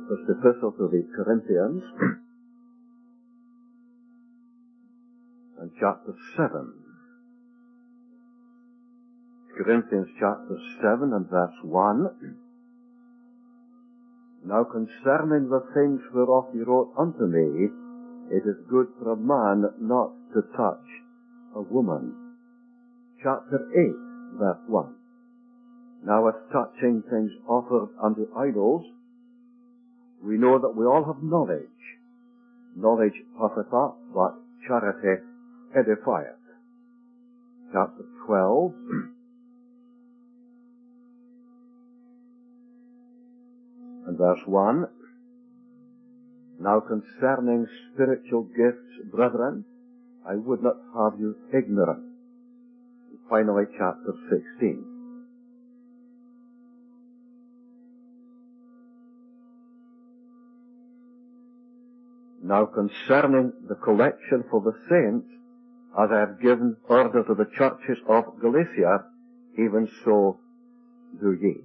first epistle to the Corinthians, and chapter 7. Corinthians chapter 7 and verse 1. Now concerning the things whereof he wrote unto me, it is good for a man not to touch a woman. Chapter 8, verse 1. Now as touching things offered unto idols, we know that we all have knowledge. Knowledge puffeth up, but charity edifieth. Chapter 12. And verse 1. Now concerning spiritual gifts, brethren, I would not have you ignorant. And finally, chapter 16. Now concerning the collection for the saints, as I have given order to the churches of Galatia, even so do ye.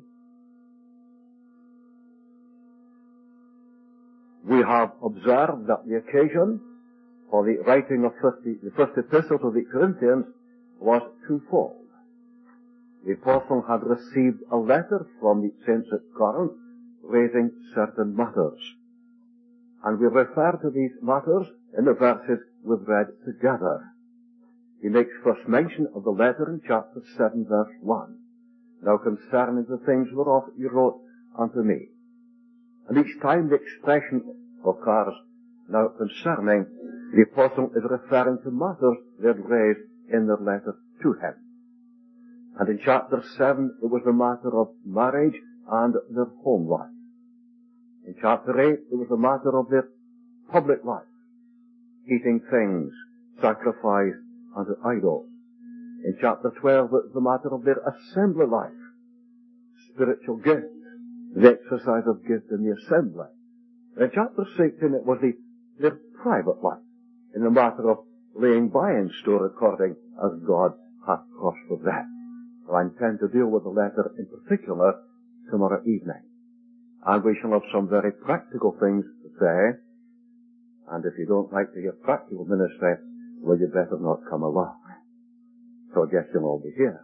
We have observed that the occasion for the writing of the first epistle to the Corinthians was twofold. The apostle had received a letter from the saints at Corinth raising certain matters. And we refer to these matters in the verses we've read together. He makes first mention of the letter in chapter 7, verse 1. Now concerning the things whereof he wrote unto me. And each time the expression occurs, now concerning, the apostle is referring to matters they had raised in their letter to him. And in chapter 7, it was the matter of marriage and their home life. In chapter 8, it was the matter of their public life, eating things sacrificed unto idols. In chapter 12, it was the matter of their assembly life, spiritual gifts, the exercise of gifts in the assembly. In chapter 16, it was their private life, in the matter of laying by in store according as God hath prospered them. Well, I intend to deal with the letter in particular tomorrow evening. And we shall have some very practical things to say. And if you don't like to hear practical ministry, well, you better not come along. So I guess you'll all be here.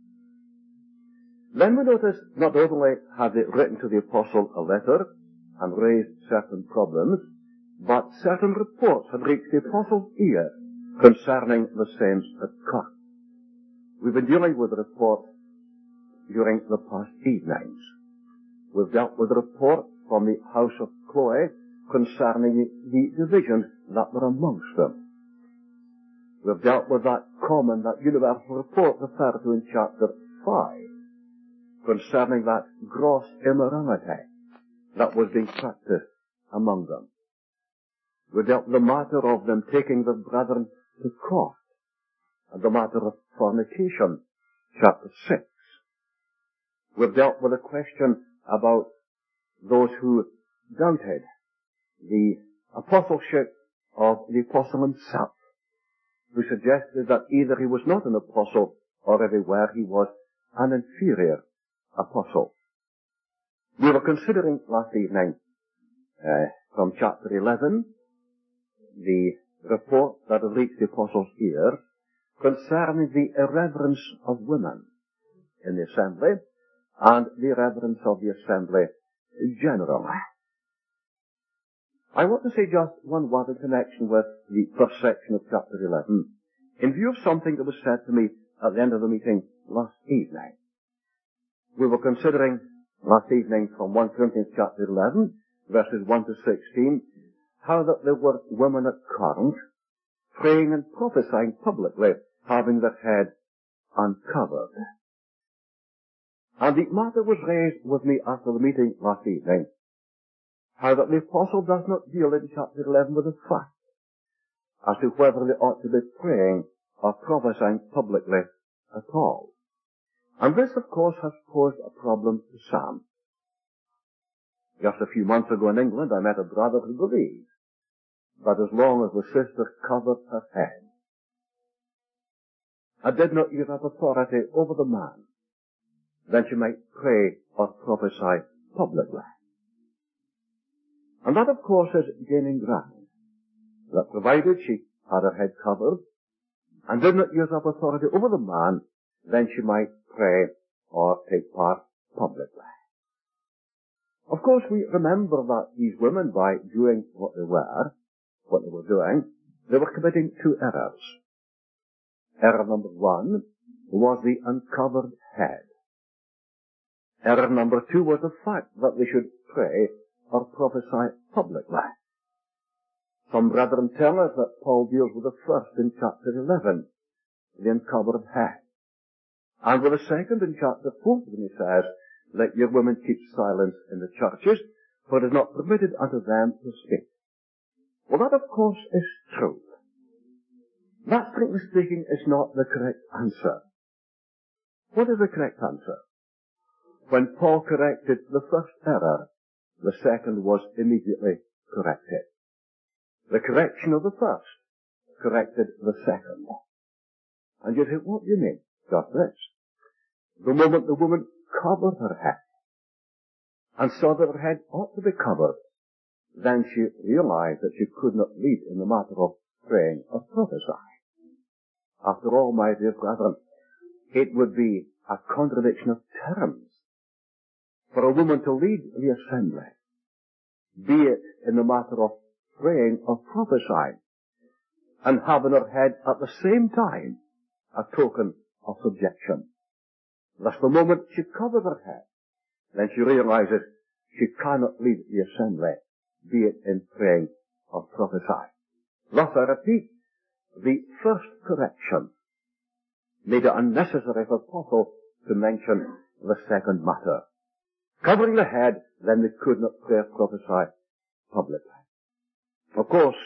Then we notice not only had they written to the apostle a letter and raised certain problems, but certain reports had reached the apostle's ear concerning the saints at Corinth. We've been dealing with the report during the past evenings. We've dealt with a report from the house of Chloe concerning the divisions that were amongst them. We've dealt with that common, that universal report referred to in chapter 5 concerning that gross immorality that was being practiced among them. We dealt with the matter of them taking the brethren to court and the matter of fornication, chapter 6. We've dealt with a question about those who doubted the apostleship of the apostle himself, who suggested that either he was not an apostle or everywhere he was an inferior apostle. We were considering last evening from chapter 11 the report that had reached the apostle's ear concerning the irreverence of women in the assembly and the reverence of the assembly generally. I want to say just one word in connection with the first section of chapter 11, in view of something that was said to me at the end of the meeting last evening. We were considering last evening from 1 Corinthians chapter 11, verses 1 to 16, how that there were women at Corinth praying and prophesying publicly, having their head uncovered. And the matter was raised with me after the meeting last evening, how that the apostle does not deal in chapter 11 with the fact as to whether they ought to be praying or prophesying publicly at all. And this, of course, has posed a problem to some. Just a few months ago in England, I met a brother who believed that as long as the sister covered her head and did not use that authority over the man, then she might pray or prophesy publicly. And that, of course, is gaining ground. That provided she had her head covered and did not use up authority over the man, then she might pray or take part publicly. Of course, we remember that these women, by doing what they were doing, they were committing two errors. Error number one was the uncovered head. Error number two was the fact that they should pray or prophesy publicly. Some brethren tell us that Paul deals with the first in chapter 11, the uncovered head. And with the second in chapter 14, he says, let your women keep silence in the churches, for it is not permitted unto them to speak. Well, that of course is true. That, strictly speaking, is not the correct answer. What is the correct answer? When Paul corrected the first error, the second was immediately corrected. The correction of the first corrected the second. And you say, what do you mean? Just this. The moment the woman covered her head and saw that her head ought to be covered, then she realized that she could not lead in the matter of praying or prophesying. After all, my dear brethren, it would be a contradiction of terms for a woman to lead the assembly, be it in the matter of praying or prophesying, and having her head at the same time a token of subjection. Thus, the moment she covers her head, then she realizes she cannot lead the assembly, be it in praying or prophesying. Thus, I repeat, the first correction made it unnecessary for Paul to mention the second matter. Covering the head, then they could not pray or prophesy publicly. Of course,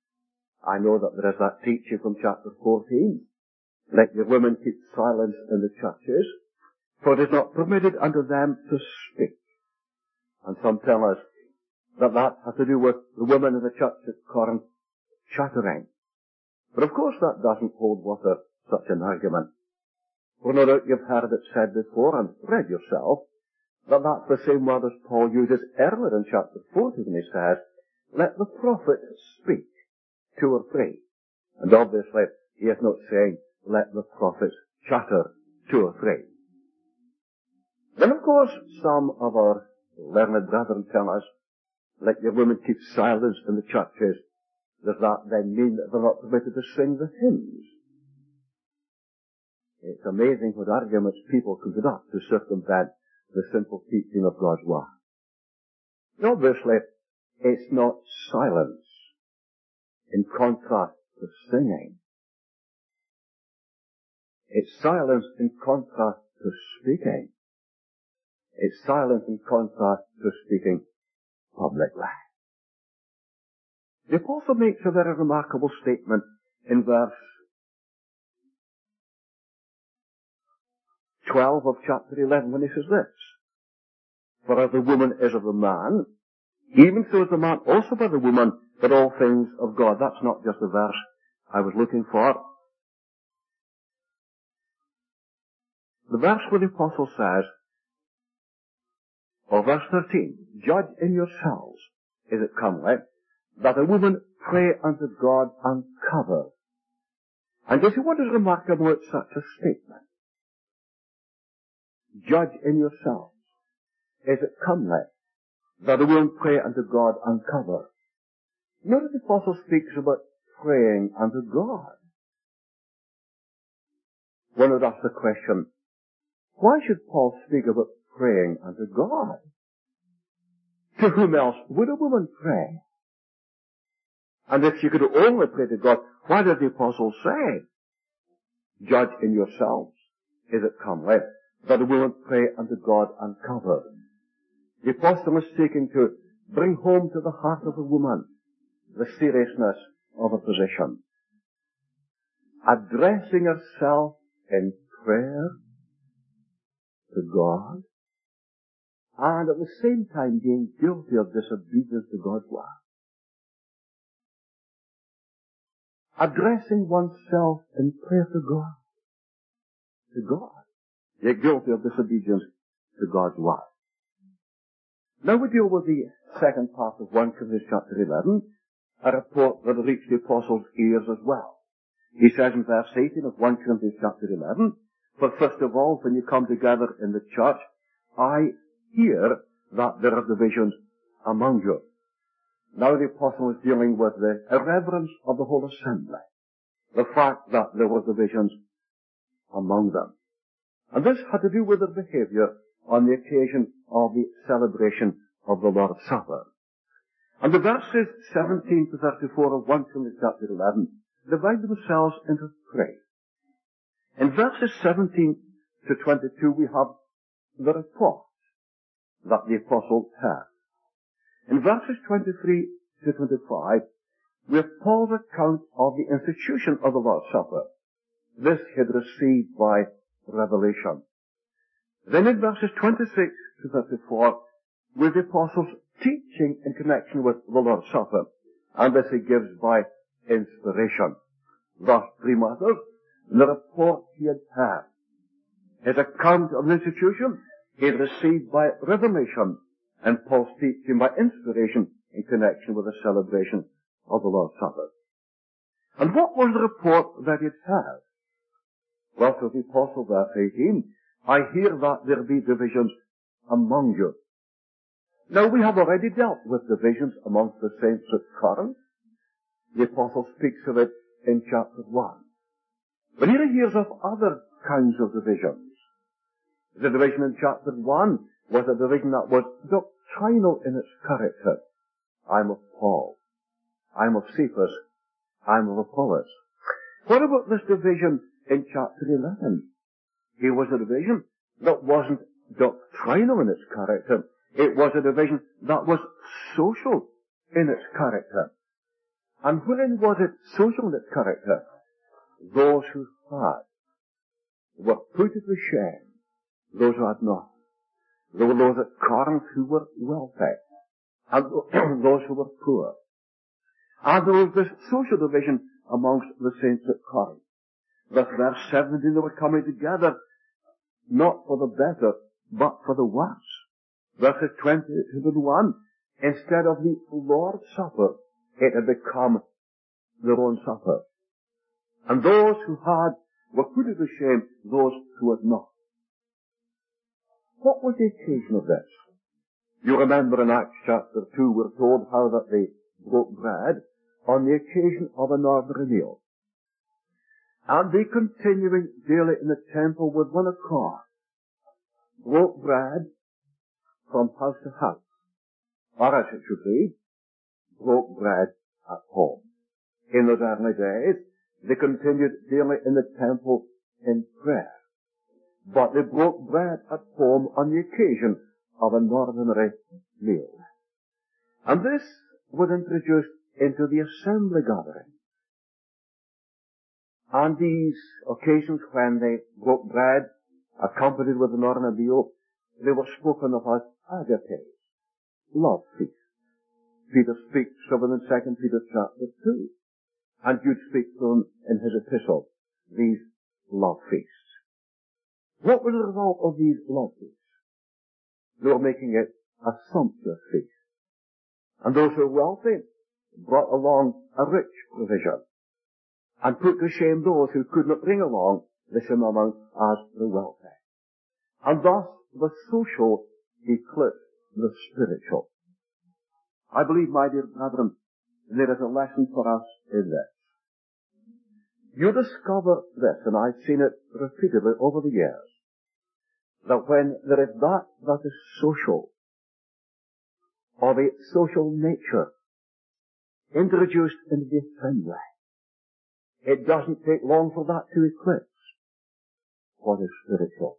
I know that there is that teaching from chapter 14. Let your women keep silence in the churches, for it is not permitted unto them to speak. And some tell us that that has to do with the women in the church at Corinth chattering. But of course that doesn't hold water, such an argument. For no doubt you've heard it said before and read yourself that that's the same word as Paul uses earlier in chapter 14 when he says, let the prophet speak, two or three. And obviously, he is not saying, let the prophets chatter, two or three. Then of course, some of our learned brethren tell us, let your women keep silence in the churches. Does that then mean that they're not permitted to sing the hymns? It's amazing what arguments people can conduct to circumvent the simple teaching of God's Word. Obviously, it's not silence in contrast to singing. It's silence in contrast to speaking. It's silence in contrast to speaking publicly. The Apostle makes a very remarkable statement in verse 12 of chapter 11 when he says this, for as the woman is of the man, even so is the man also by the woman, but all things of God. That's not just the verse I was looking for. The verse where the Apostle says, or verse 13, judge in yourselves, is it comely, that a woman pray unto God uncovered. And you see what is remarkable about such a statement? Judge in yourselves, is it comely, that a woman pray unto God uncovered. Notice the Apostle speaks about praying unto God. One would ask the question, why should Paul speak about praying unto God? To whom else would a woman pray? And if she could only pray to God, why did the Apostle say, judge in yourselves, is it comely, that a woman pray unto God uncovered? The Apostle is seeking to bring home to the heart of a woman the seriousness of her position. Addressing herself in prayer to God, and at the same time being guilty of disobedience to God's word. Addressing oneself in prayer to God. To God. You're guilty of disobedience to God's word. Now we deal with the second part of 1 Corinthians chapter 11, a report that reached the apostles' ears as well. He says in verse 18 of 1 Corinthians chapter 11, "For first of all, when you come together in the church, I hear that there are divisions among you." Now the apostle is dealing with the irreverence of the whole assembly. The fact that there were divisions among them. And this had to do with their behavior on the occasion of the celebration of the Lord's Supper. And the verses 17 to 34 of 1 Corinthians chapter 11 divide themselves into three. In verses 17 to 22 we have the report that the apostle had. In verses 23 to 25 we have Paul's account of the institution of the Lord's Supper. This he had received by revelation. Then in verses 26 to 34 we have the apostle's teaching in connection with the Lord's Supper, and this he gives by inspiration. Thus, three matters: the report he had had, his account of the institution he had received by revelation, and Paul's teaching by inspiration in connection with the celebration of the Lord's Supper. And what was the report that he had had? Well, to the apostle, verse 18, "I hear that there be divisions among you." Now, we have already dealt with divisions amongst the saints at Corinth. The apostle speaks of it in chapter 1. But here he hears of other kinds of divisions. The division in chapter 1 was a division that was doctrinal in its character. I'm of Paul. I'm of Cephas. I'm of Apollos. What about this division in chapter 11? Here was a division that wasn't doctrinal in its character. It was a division that was social in its character. And wherein was it social in its character? Those who had were put to shame. Those who had not. There were those at Corinth who were wealthy, and those who were poor. And there was this social division amongst the saints at Corinth. Thus, verse 17, they were coming together not for the better, but for the worse. Verses 20 to 21, instead of the Lord's Supper, it had become their own supper. And those who had were put to shame, those who had not. What was the occasion of this? You remember in Acts chapter 2, we're told how that they broke bread on the occasion of an ordinary meal. And they, continuing daily in the temple with one accord, broke bread from house to house, or as it should be, broke bread at home. In those early days, they continued daily in the temple in prayer, but they broke bread at home on the occasion of an ordinary meal. And this was introduced into the assembly gathering. On these occasions when they broke bread, accompanied with an ordinary meal, they were spoken of as agapes, love feasts. Peter speaks of them in 2 Peter chapter 2. And Jude speaks of them in his epistle, these love feasts. What was the result of these love feasts? They were making it a sumptuous feast. And those who were wealthy brought along a rich provision, and put to shame those who could not bring along the same amount as the wealthy. And thus the social eclipsed the spiritual. I believe, my dear brethren, there is a lesson for us in this. You discover this, and I've seen it repeatedly over the years, that when there is that is social, of a social nature, introduced into the assembly, it doesn't take long for that to eclipse what is spiritual.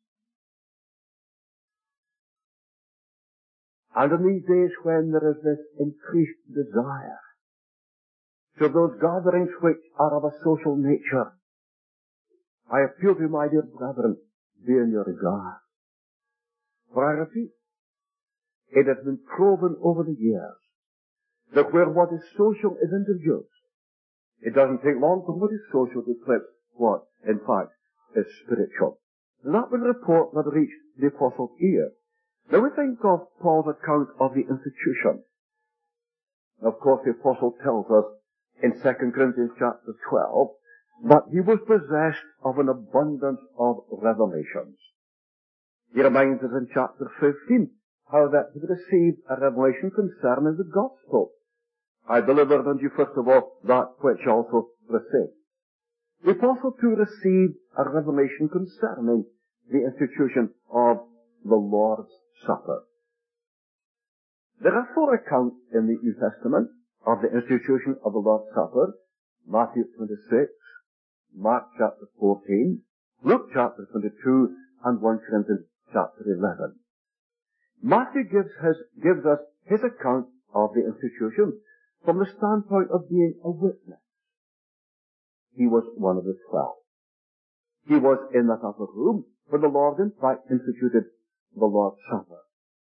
And in these days when there is this increased desire, so those gatherings which are of a social nature, I appeal to you, my dear brethren, be in your regard. For I repeat, it has been proven over the years that where what is social is introduced, it doesn't take long for what is social to eclipse what, in fact, is spiritual. And that was a report that reached the apostle's ear. Now we think of Paul's account of the institution. Of course, the apostle tells us in 2 Corinthians chapter 12 that he was possessed of an abundance of revelations. He reminds us in chapter 15 how that he received a revelation concerning the gospel. I delivered unto you first of all that which also received. The apostle too received a revelation concerning the institution of the Lord's Supper. There are 4 accounts in the New Testament of the institution of the Lord's Supper: Matthew 26, Mark chapter 14, Luke chapter 22, and 1 Corinthians chapter 11. Matthew gives us his account of the institution from the standpoint of being a witness. He was one of the 12. He was in that upper room when the Lord in fact instituted the Lord's Supper.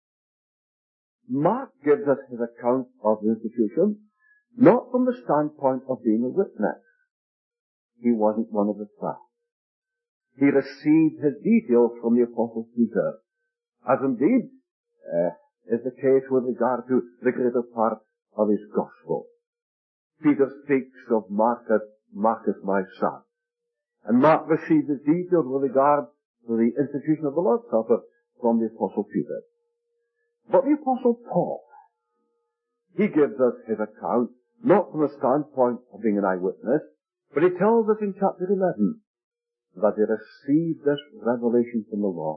Mark gives us his account of the institution not from the standpoint of being a witness. He wasn't one of the 12. He received his details from the Apostle Peter, as indeed is the case with regard to the greater part of his gospel. Peter speaks of Marcus my son. And Mark received his details with regard to the institution of the Lord's Supper from the Apostle Peter. But the Apostle Paul, he gives us his account not from the standpoint of being an eyewitness, but he tells us in chapter 11 that he received this revelation from the Lord.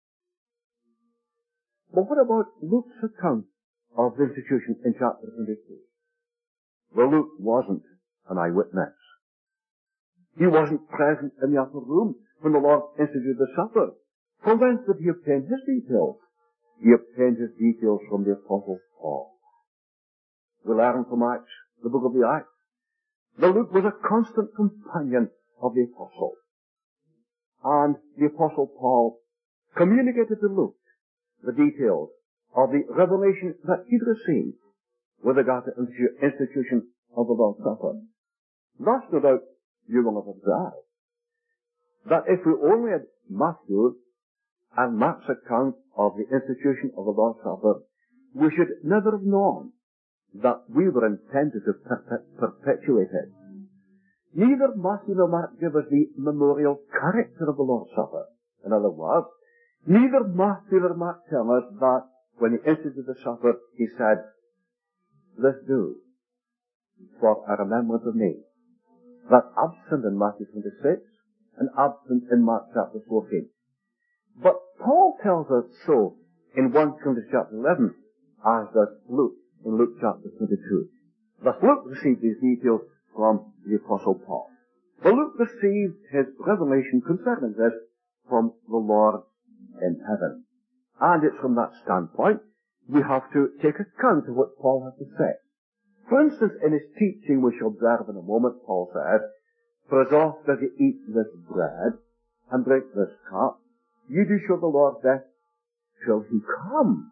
But what about Luke's account of the institution in chapter 22? Well, Luke wasn't an eyewitness. He wasn't present in the upper room when the Lord instituted the supper. From whence did he obtain his details? He obtained his details from the Apostle Paul. We learn from Acts, the book of the Acts, that Luke was a constant companion of the Apostle. And the Apostle Paul communicated to Luke the details of the revelation that he'd received with regard to the institution of the Lord's Supper. Thus, no doubt, you will have observed that if we only had Matthew and Mark's account of the institution of the Lord's Supper, we should never have known that we were intended to perpetuate it. Neither Matthew nor Mark give us the memorial character of the Lord's Supper. In other words, neither Matthew nor Mark tell us that when he instituted the supper, he said, "This do for a remembrance of me." That's absent in Matthew 26 and absent in Mark chapter 14. But Paul tells us so in 1 Corinthians chapter 11, as does Luke in Luke chapter 22. Thus Luke received these details from the Apostle Paul. But Luke received his revelation concerning this from the Lord in heaven. And it's from that standpoint we have to take account of what Paul has to say. For instance, in his teaching, we shall observe in a moment, Paul says, "For as oft as you eat this bread and drink this cup, you do show the Lord's death till he come."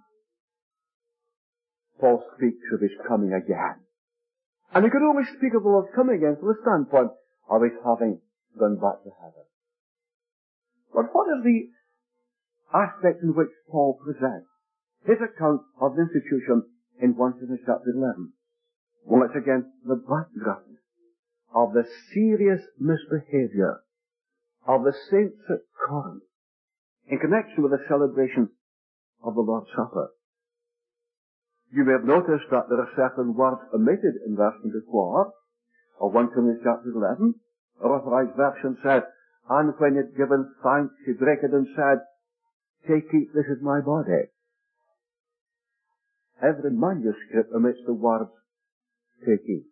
Paul speaks of his coming again. And he could only speak of the Lord's coming again from the standpoint of his having gone back to heaven. But what is the aspect in which Paul presents his account of the institution in 1 Corinthians chapter 11? Well, it's against the background of the serious misbehavior of the saints at Corinth in connection with the celebration of the Lord's Supper. You may have noticed that there are certain words omitted in verse 24 of 1 Corinthians chapter 11. A Authorized Version said, "And when he had given thanks, he brake it and said, 'Take, eat, this is my body.'" Every manuscript omits the words, "Take, eat."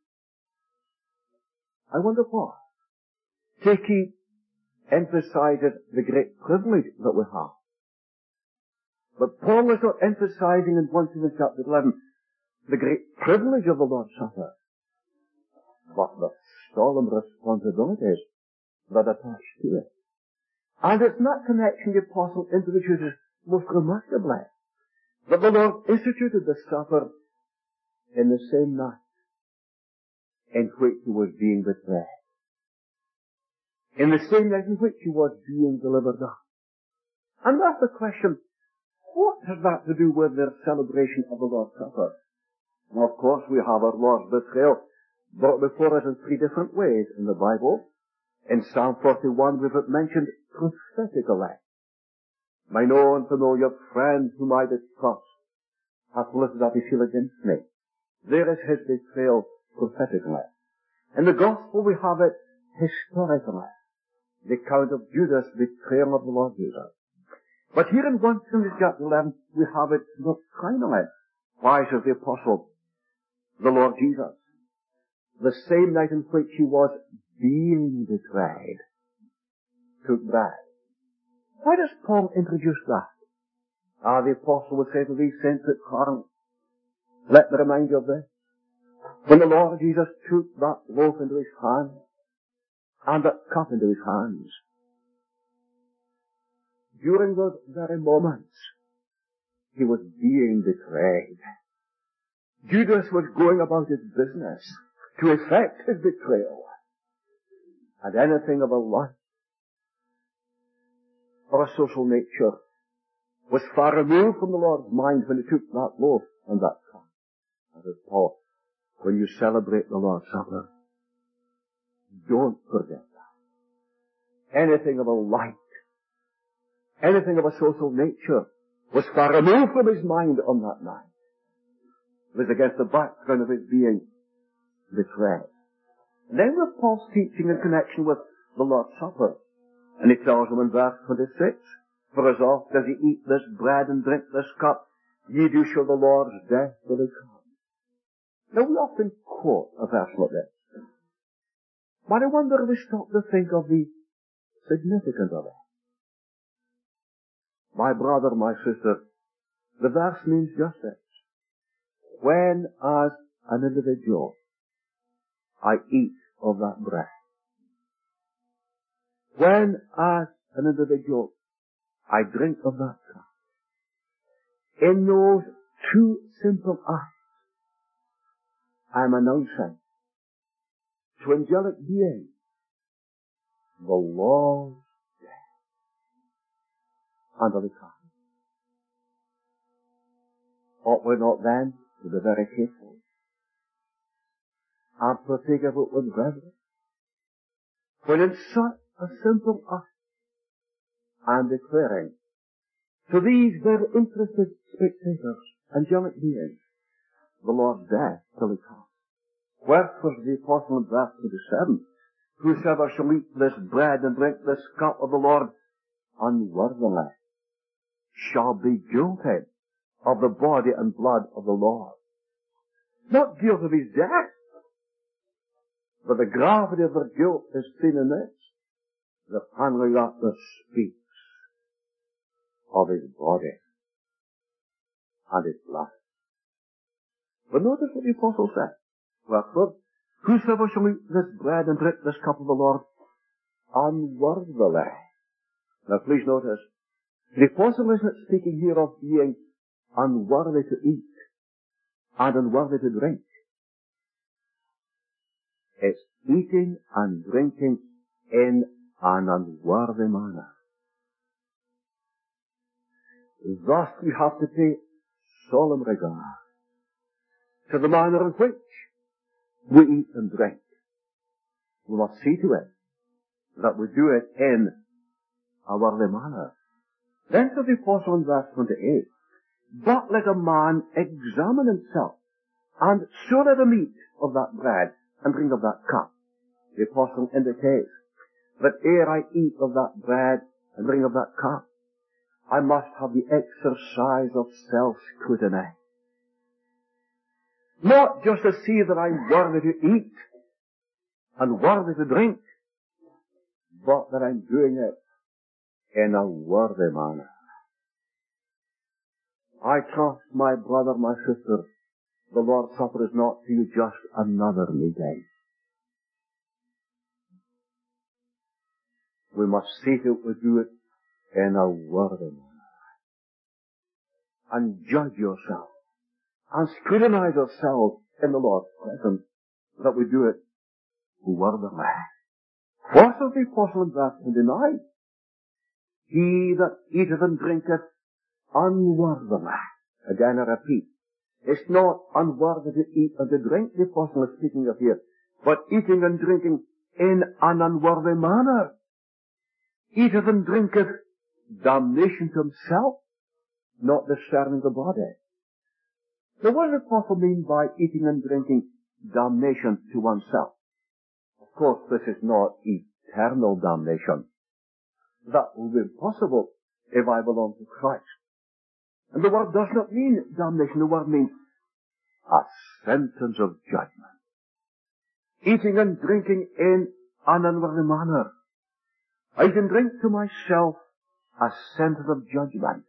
I wonder why. Take, eat emphasizes the great privilege that we have. But Paul is not emphasizing in 1 Corinthians chapter 11 the great privilege of the Lord's Supper, but the solemn responsibilities that attach to it. And it's in that connection the Apostle introduces most remarkably that the Lord instituted the supper in the same night in which he was being betrayed, in the same night in which he was being delivered up. And that's the question, What has that to do with their celebration of the Lord's Supper? Well, of course, we have our Lord's betrayal brought before us in three different ways in the Bible. In Psalm 41, we've mentioned prophetically. My known familiar friend whom I did trust hath lifted up his heel against me. There is his betrayal prophetically. In the Gospel we have it historically. The account of Judas' betrayal of the Lord Jesus. But here in 1 Corinthians chapter 11, we have it doctrinally. Why, says the Apostle, the Lord Jesus, the same night in which he was being betrayed, took bread. Why does Paul introduce that? The Apostle would say to these saints at Corinth, let me remind you of this. When the Lord Jesus took that loaf into his hand, and that cup into his hands, during those very moments, he was being betrayed. Judas was going about his business to effect his betrayal. And anything of a life or a social nature was far removed from the Lord's mind when he took that loaf and that cup. And as Paul, when you celebrate the Lord's Supper, don't forget that. Anything of a light, anything of a social nature was far removed from his mind on that night. It was against the background of his being betrayed. And then with Paul's teaching in connection with the Lord's Supper, and he tells them in verse 26, for as oft as ye eat this bread and drink this cup, ye do show the Lord's death till he come. Now we often quote a verse like this, but I wonder if we stop to think of the significance of it. My brother, my sister, the verse means just this. When as an individual I eat of that bread, when as an individual I drink of that cup, in those two simple acts, I am announcing to angelic beings the Lord's death until he comes. Ought we not then to be very careful and partake of it with brethren, when in such a simple act I am declaring to these very interested spectators, angelic beings, the Lord's death till he comes. Wherefore the Apostle in verse 27, whosoever shall eat this bread and drink this cup of the Lord unworthily shall be guilty of the body and blood of the Lord. Not guilt of his death, but the gravity of their guilt is seen in this. The Pancreatus speaks of his body and his blood. But notice what the Apostle said. Wherefore, whosoever shall eat this bread and drink this cup of the Lord unworthily. Now please notice, the Apostle isn't speaking here of being unworthy to eat and unworthy to drink. It's eating and drinking in an unworthy manner. Thus we have to pay solemn regard to the manner in which we eat and drink. We must see to it that we do it in a worthy manner. Then says the Apostle in verse 28, but let a man examine himself, and so let him eat of that bread and drink of that cup. The Apostle indicates that ere I eat of that bread and drink of that cup, I must have the exercise of self-scrutiny. Not just to see that I'm worthy to eat and worthy to drink, but that I'm doing it in a worthy manner. I trust, my brother, my sister, the Lord's Supper is not to you just another meeting. We must see that we do it in a worthy manner. And judge yourself and scrutinize ourselves in the Lord's presence that we do it worthily. What says the Apostle in verse 29? He that eateth and drinketh unworthily. Again, I repeat, it's not unworthy to eat and to drink, the apostle is speaking of here, but eating and drinking in an unworthy manner. Eateth and drinketh damnation to himself, not discerning the body. Now, what does the apostle mean by eating and drinking damnation to oneself? Of course, this is not eternal damnation. That will be impossible if I belong to Christ. And the word does not mean damnation. The word means a sentence of judgment. Eating and drinking in an unworthy manner. I can drink to myself a sentence of judgment.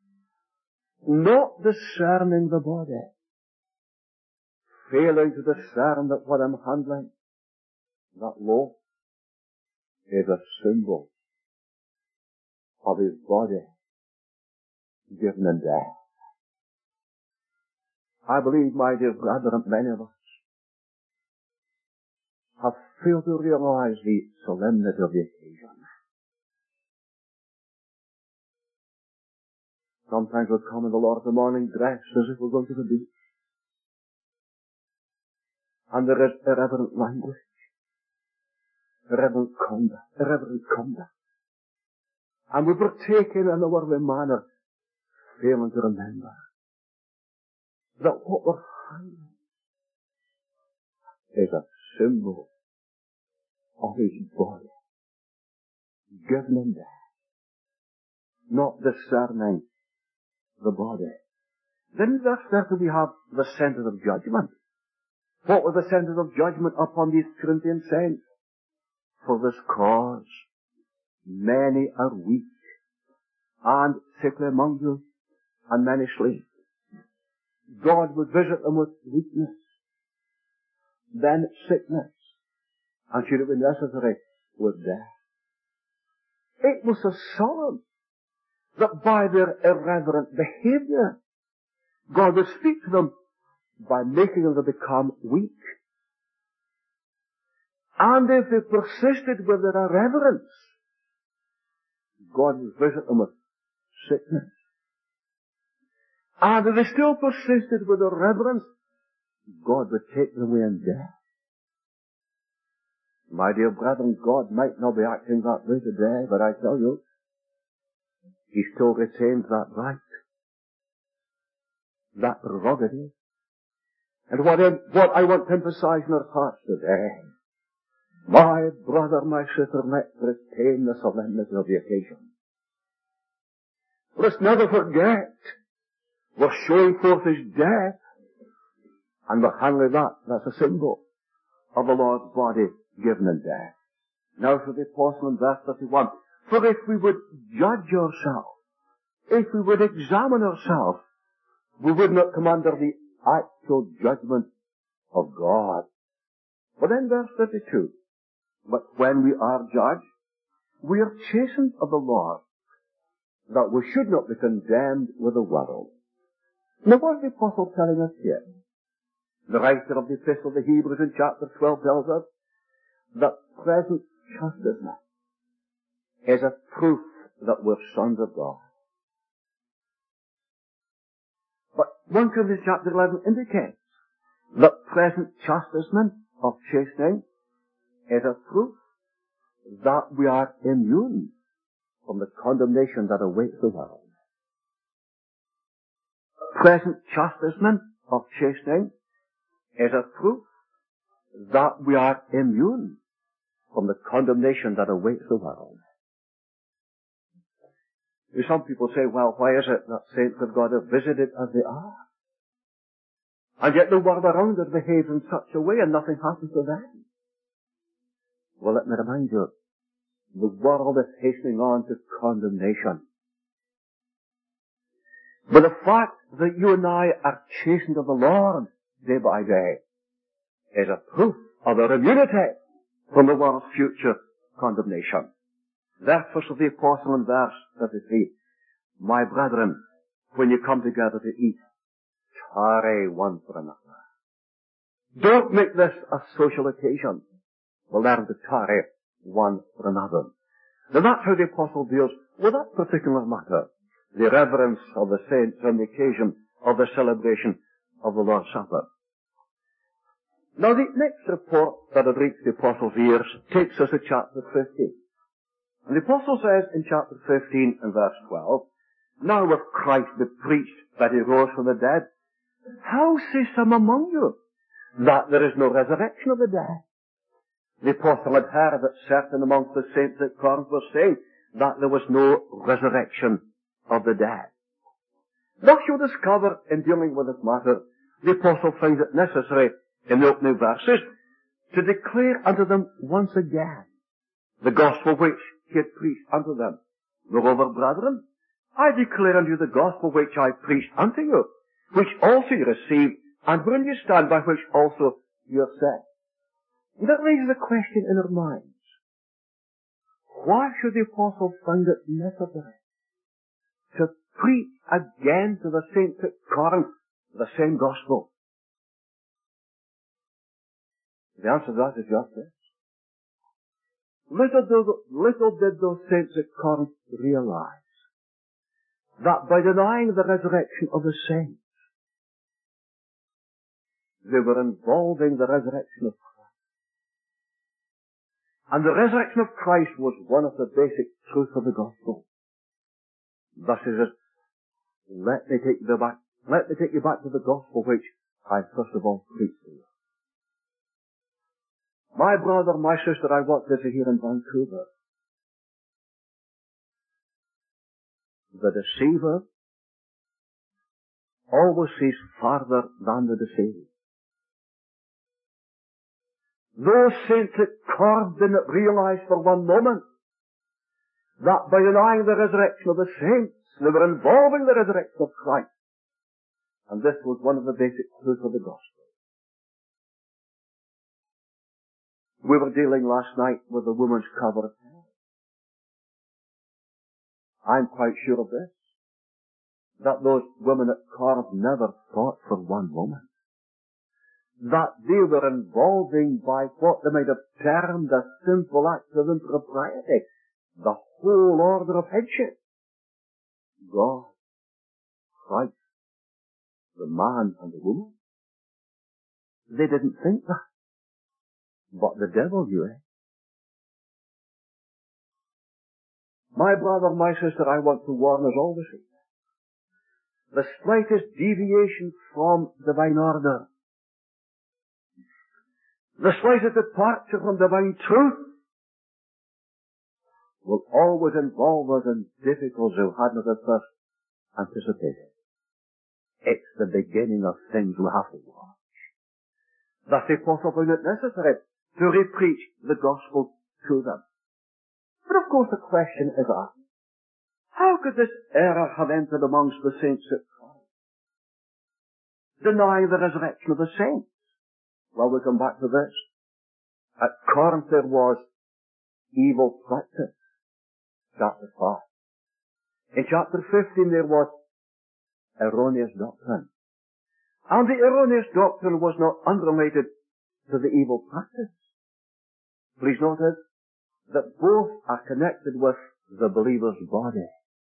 Not discerning the body. Failing to discern that what I'm handling, that loaf, is a symbol of his body given in death. I believe, my dear brethren, many of us have failed to realize the solemnity of the occasion. Sometimes we'll come in the Lord of the morning dressed as if we're going to the beach. And there is irreverent language, irreverent conduct. And we partake in a worldly manner, failing to remember that what we're handling is a symbol of his body, given in death, not discerning the body. Then in verse 30 we have the sentence of judgment. What was the sentence of judgment upon these Corinthian saints? For this cause many are weak, and sickly among you, and many sleep. God would visit them with weakness, then sickness, and should it be necessary, with death. It was so solemn that by their irreverent behavior, God would speak to them by making them to become weak. And if they persisted with their irreverence, God would visit them with sickness. And if they still persisted with their reverence, God would take them away in death. My dear brethren, God might not be acting that way today, but I tell you, He still retains that right, that prerogative. And what I want to emphasize in our hearts today, my brother, my sister, let's retain the solemnity of the occasion. Let's never forget, we're showing forth His death, and we're handling that's a symbol of the Lord's body given in death. Now for the apostle in verse 31, for if we would judge ourselves, if we would examine ourselves, we would not come under the actual judgment of God. But then verse 32, but when we are judged, we are chastened of the Lord, that we should not be condemned with the world. Now what is the apostle telling us here? The writer of the Epistle to the Hebrews in chapter 12 tells us that present chastisement is a proof that we're sons of God. But 1 Corinthians chapter 11 indicates that present chastisement of chastening is a proof that we are immune from the condemnation that awaits the world. Present chastisement of chastening is a proof that we are immune from the condemnation that awaits the world. Some people say, well, why is it that saints of God are visited as they are? And yet the world around us behaves in such a way and nothing happens to them. Well, let me remind you, the world is hastening on to condemnation. But the fact that you and I are chastened of the Lord day by day is a proof of our immunity from the world's future condemnation. Therefore, says the apostle in verse 33, my brethren, when you come together to eat, tarry one for another. Don't make this a social occasion. But learn to tarry one for another. Now that's how the apostle deals with that particular matter. the reverence of the saints on the occasion of the celebration of the Lord's Supper. Now the next report that had reached the Apostles' ears takes us to chapter 15. And the Apostle says in chapter 15 and verse 12, "Now if Christ be preached that he rose from the dead, how say some among you that there is no resurrection of the dead?" The Apostle had heard that certain amongst the saints at Corinth were saying that there was no resurrection of the dead. Thus you discover in dealing with this matter, the Apostle finds it necessary in the opening verses to declare unto them once again the gospel which he had preached unto them. "Moreover, brethren, I declare unto you the gospel which I preached unto you, which also you received, and wherein you stand, by which also you are saved." That raises a question in our minds. Why should the Apostle find it necessary to preach again to the saints at Corinth the same gospel? The answer to that is just this. Little did those saints at Corinth realize that by denying the resurrection of the saints, they were involving the resurrection of Christ. And the resurrection of Christ was one of the basic truths of the gospel. Thus he says, let me take you back to the gospel which I first of all preached to you. My brother, my sister, I work with you here in Vancouver. The deceiver always sees farther than the deceived. Those saints at Corinth didn't realize for one moment that by denying the resurrection of the saints, they were involving the resurrection of Christ. And this was one of the basic truths of the gospel. We were dealing last night with the woman's cover of hair. I'm quite sure of this, that those women at Corinth never thought for one moment that they were involving by what they might have termed a sinful act of impropriety, the whole order of headship. God, Christ, the man and the woman. They didn't think that. But the devil knew it. My brother, my sister, I want to warn us all this evening. The slightest deviation from divine order, the slightest departure from divine truth, will always involve us in difficulties we hadn't at first anticipated. It's the beginning of things we have to watch. Thus the Apostle found it necessary to re-preach the gospel to them. But of course the question is asked, how could this error have entered amongst the saints at Corinth? Denying the resurrection of the saints. Well, we come back to this. At Corinth there was evil practice. Chapter 5. In chapter 15 there was erroneous doctrine. And the erroneous doctrine was not unrelated to the evil practice. Please notice that both are connected with the believer's body.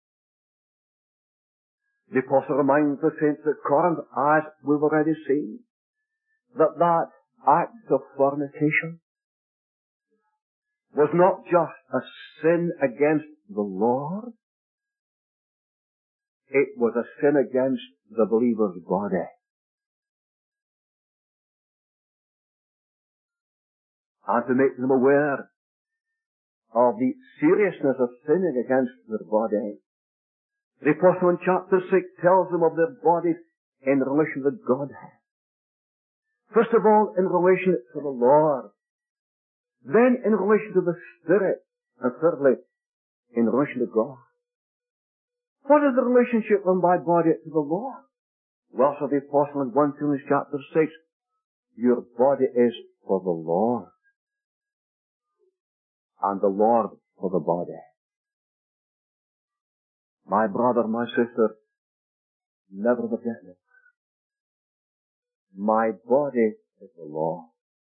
The Apostle reminds the saints at Corinth, as we've already seen, that act of fornication was not just a sin against the Lord, it was a sin against the believer's body. And to make them aware of the seriousness of sinning against their body, the Apostle in chapter 6 tells them of their bodies in relation to Godhead. First of all, in relation to the Lord. Then in relation to the Spirit. And thirdly, in relation to God. What is the relationship of my body to the Lord? Well, so the Apostle in 1 Corinthians chapter 6, your body is for the Lord. And the Lord for the body. My brother, my sister, never forget this. My body is the Lord.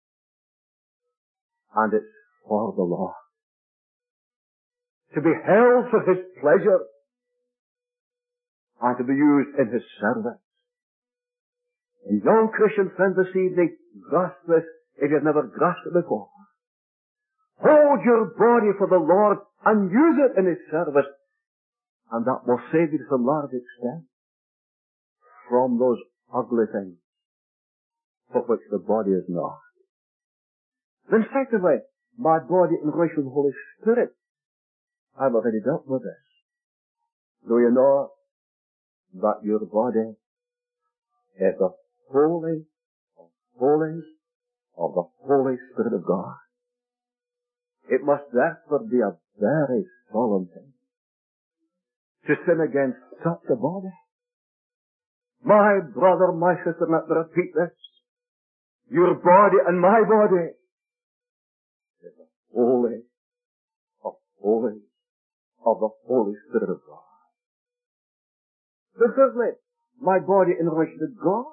And it's for the Lord. To be held for His pleasure. and to be used in His service. And young Christian friend this evening, grasp this if you've never grasped it before. Hold your body for the Lord and use it in His service, and that will save you to a large extent from those ugly things for which the body is not. Then secondly, my body in relation to the Holy Spirit. I've already dealt with this. Do you know that your body is the holy of holies of the Holy Spirit of God? It must therefore be a very solemn thing to sin against such a body. My brother, my sister, let me repeat this. Your body and my body is the holy of holies of the Holy Spirit of God. But thirdly, my body in relation to God.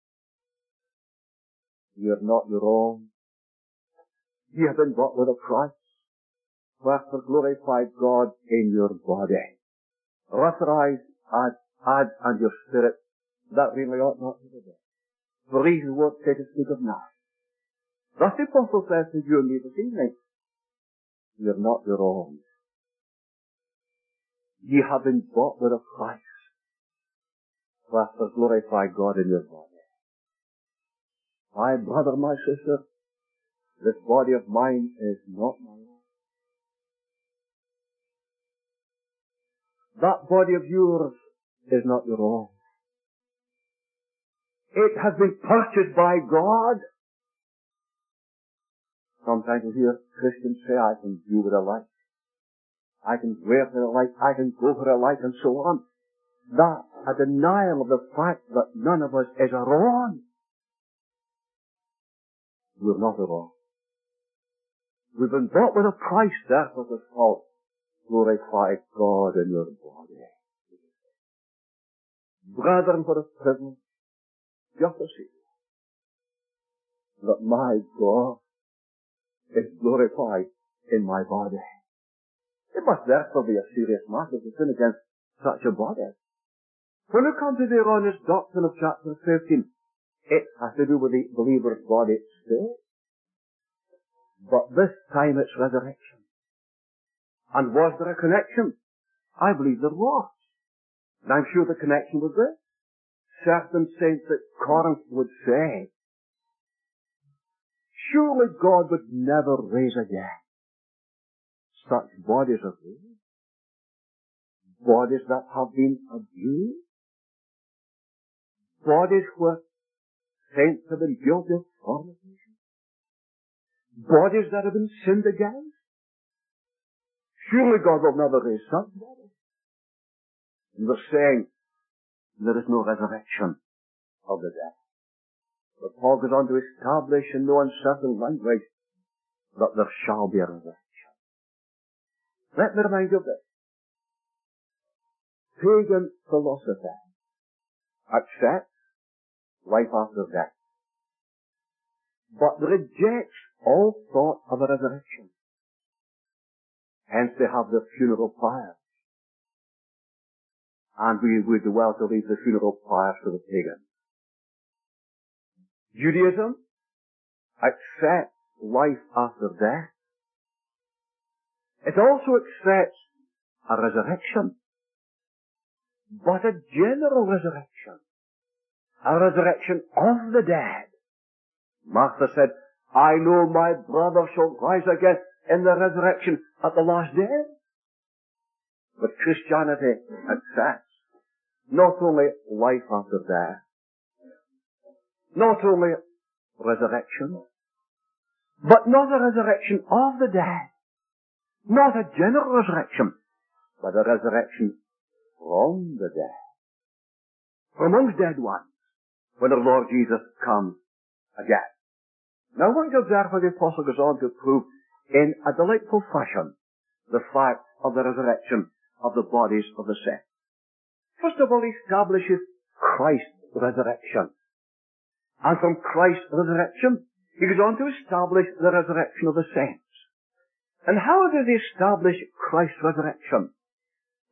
You are not your own. You have been bought with a price. Wherefore glorify God in your body. Authorize, add, and your spirit. That really ought not to be there. For reasons we won't say to speak of now. Thus the Apostle says to you and me this evening, you are not your own. You have been bought with a price. Wherefore glorify God in your body. My brother, my sister, this body of mine is not my own. That body of yours is not your own. It has been purchased by God. Sometimes you hear Christians say, I can do what I like. I can wear what I like. I can go where I like, and so on. That's a denial of the fact that none of us is our own. We're not our own. We've been bought with a price, therefore the fault. Glorify God in your body. Brethren, what a privilege just to see that my God is glorified in my body. It must therefore be a serious matter to sin against such a body. When we come to the erroneous doctrine of chapter 15, it has to do with the believer's body still. But this time it's resurrection. And was there a connection? I believe there was. And I'm sure the connection was this. Certain saints at Corinth would say, surely God would never raise again such bodies as these. Bodies that have been abused. Bodies where saints have been guilty of fornication. Bodies that have been sinned against. Surely God will never raise such bodies. And they're saying there is no resurrection of the dead. But Paul goes on to establish in no uncertain language that there shall be a resurrection. Let me remind you of this. Pagan philosophy accepts life after death, but rejects all thought of a resurrection. Hence they have their funeral pyres. And we would do well to leave the funeral pyres to the pagans. Judaism accepts life after death. It also accepts a resurrection, but a general resurrection. A resurrection of the dead. Martha said, I know my brother shall rise again in the resurrection at the last day. But Christianity accepts not only life after death, not only resurrection, but not a resurrection of the dead, not a general resurrection, but a resurrection from the dead, from amongst dead ones, when the Lord Jesus comes again. Now I want you to observe how the Apostle goes on to prove in a delightful fashion the fact of the resurrection of the bodies of the saints. First of all, he establishes Christ's resurrection. And from Christ's resurrection, he goes on to establish the resurrection of the saints. And how does he establish Christ's resurrection?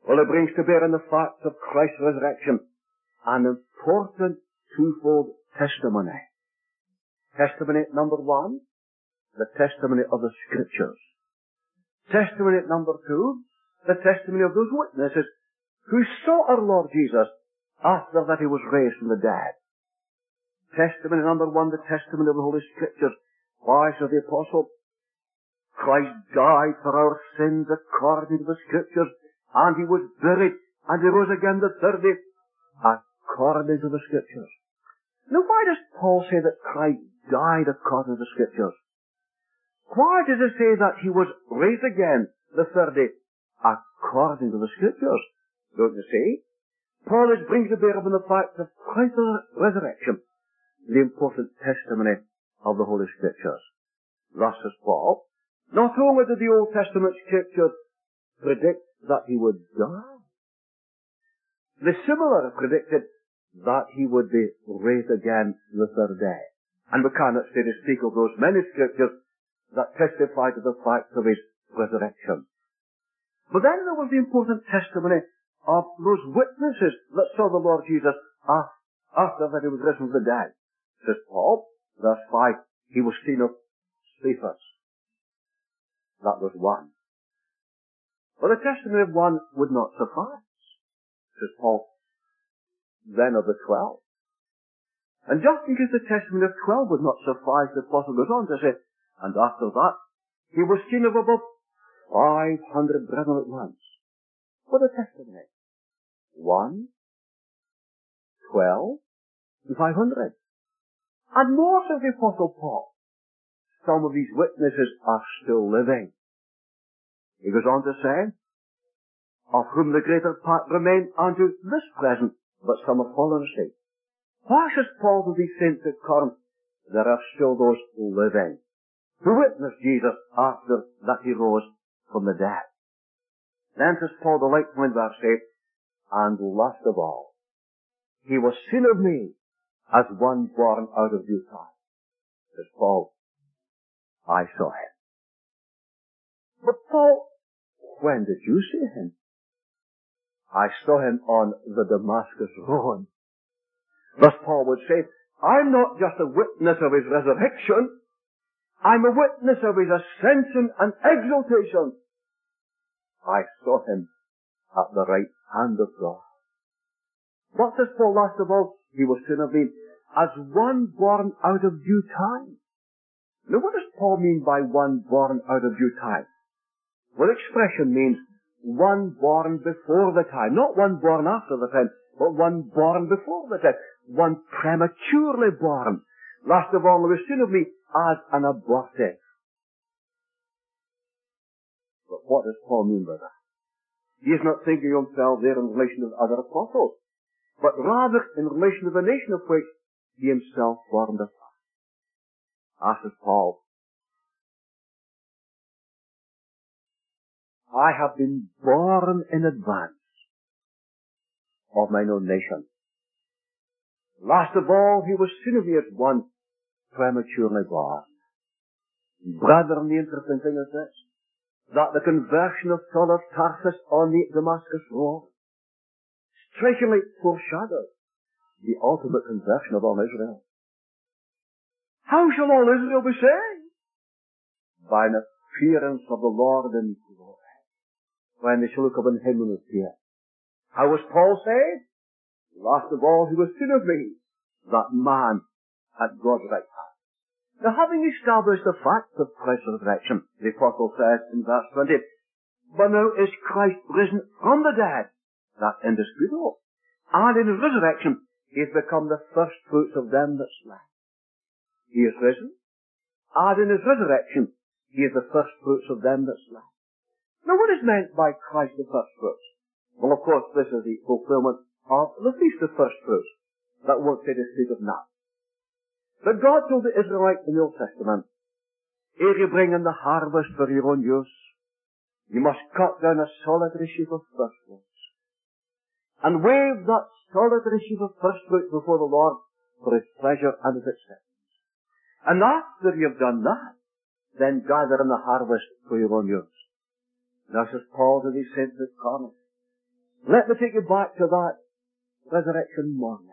Well, it brings to bear on the fact of Christ's resurrection an important twofold testimony. Testimony number one, the testimony of the Scriptures. Testimony number two, the testimony of those witnesses who saw our Lord Jesus after that he was raised from the dead. Testimony number one, the testimony of the Holy Scriptures. Why, says the Apostle, Christ died for our sins according to the Scriptures, and he was buried, and he rose again the third day, according to the Scriptures. Now, why does Paul say that Christ died according to the Scriptures? Why does it say that he was raised again the third day, according to the Scriptures? Don't you see? Paul is bringing to bear upon the fact of Christ's resurrection the important testimony of the Holy Scriptures. Thus says Paul, not only did the Old Testament Scriptures predict that he would die, they similarly predicted that he would be raised again the third day. And we cannot stay to speak of those many Scriptures that testify to the fact of his resurrection. But then there was the important testimony of those witnesses that saw the Lord Jesus after that he was risen from the dead. Says Paul, verse 5, he was seen of Cephas. That was one. But the testimony of one would not suffice. Says Paul, then of the 12. And just in case the testimony of 12 would not suffice, the Apostle goes on to say, and after that, he was seen of above 500 brethren at once. What a testimony. 1, 12, and 500. And more, says the Apostle Paul, some of these witnesses are still living. He goes on to say, of whom the greater part remain unto this present, but some have fallen asleep. Why says Paul to these saints at Corinth, there are still those living, who witnessed Jesus after that he rose from the dead. Then says Paul, the like point verse 8, and last of all, he was seen of me as one born out of due time. Says Paul, I saw him. But Paul, when did you see him? I saw him on the Damascus road. Thus Paul would say, I'm not just a witness of his resurrection, I'm a witness of his ascension and exaltation. I saw him at the right hand of God. What says Paul last of all? He was seen of me as one born out of due time. Now what does Paul mean by one born out of due time? Well, the expression means one born before the time. Not one born after the time, but one born before the time. One prematurely born. Last of all, he was seen of me as an abortive. But what does Paul mean by that? He is not thinking of himself there in relation to the other apostles, but rather in relation to the nation of which he himself formed a part. Asks Paul, I have been born in advance of mine own nation. Last of all, he was seen of me as one prematurely born. Brethren, the interesting thing is this, that the conversion of Saul of Tarsus on the Damascus road strikingly foreshadows the ultimate conversion of all Israel. How shall all Israel be saved? By an appearance of the Lord in glory, when they shall look upon him in his fear. How was Paul saved? Last of all, he was seen of me, that man at God's right hand. Now, having established the fact of Christ's resurrection, the Apostle says in verse 20, but now is Christ risen from the dead, that indisputable, and in his resurrection he has become the first fruits of them that slept. He is risen, and in his resurrection he is the first fruits of them that slept. Now, what is meant by Christ the first fruits? Well, of course, this is the fulfillment of the Feast of First Fruits that won't say to speak of now. But God told the Israelites in the Old Testament, ere you bring in the harvest for your own use, you must cut down a solitary sheaf of first fruits and wave that solitary sheaf of first fruits before the Lord for his pleasure and his acceptance. And after you've done that, then gather in the harvest for your own use. Now says Paul to these saints at Corinth, Let me take you back to that resurrection morning.